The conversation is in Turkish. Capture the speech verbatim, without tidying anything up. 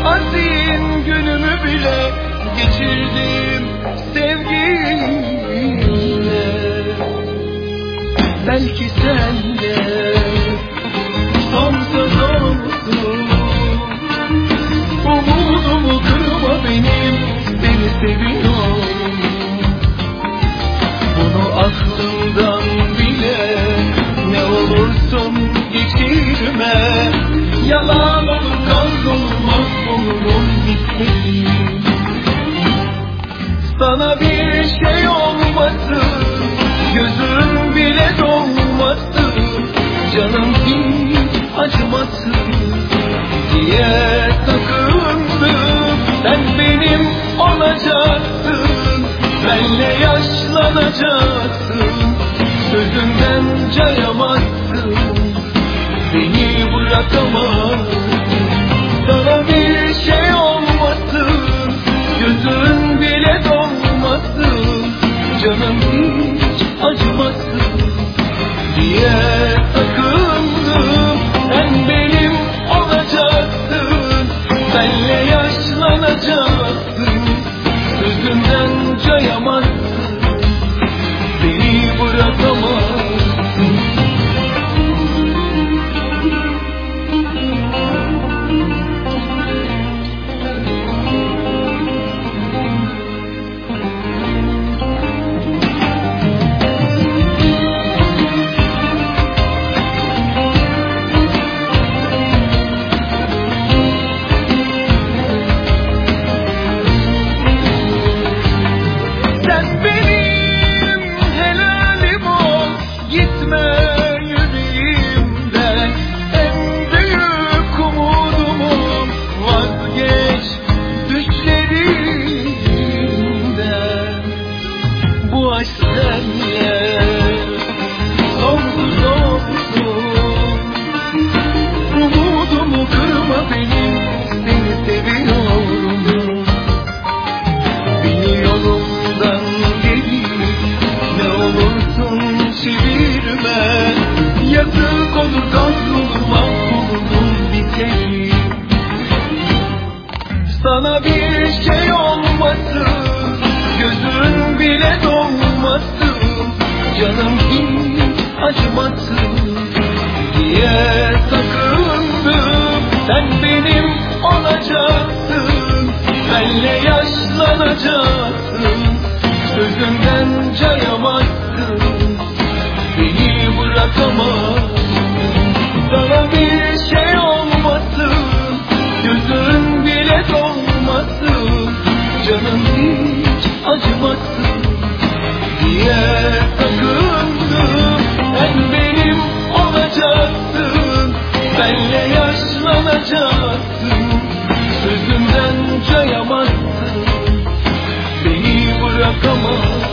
hazin günümü bile geçirdim sevgiyle. Belki sen de son söz olsun, umudumu kırma benim, seni seviyorum. Bunu aklımdan bile ne olursun geçirme. Yalan olur, kavga olur, mahvolurum bitmedim. Sana bir şey olmasın, gözüm bile dolmasın, canım hiç acımasın diye sakındım. Sen benim olacaksın, benle yaşlanacaksın, sözümden cayamazsın, beni bırakamazsın. Sana bir şey olmasın, gözün bile dolmasın, canım hiç acımasın diye sakındım. Sen benim olacaksın, benle yaşlanacaksın, sözümden cayamazsın, beni bırakamazsın. Senle sonsuz olsun, umudumu kırma benim, seni seviyorum. Beni yolumdan geri ne olursun çevirme. Yazık olur, kahrolur, mahvolurum biterim. Sana bir şey olmasın, gözün bile dolmasın, canım hiç acımasın diye sakındım. Sen benim olacaksın, benle yaşlanacaksın, sözümden cayamazsın, beni bırakamazsın. Sana bir şey olmasın, gözün bile dolmasın, canım hiç acımasın diye sakındım. Sen benim olacaksın, benle yaşlanacaksın, sözümden cayamazsın, beni bırakamazsın.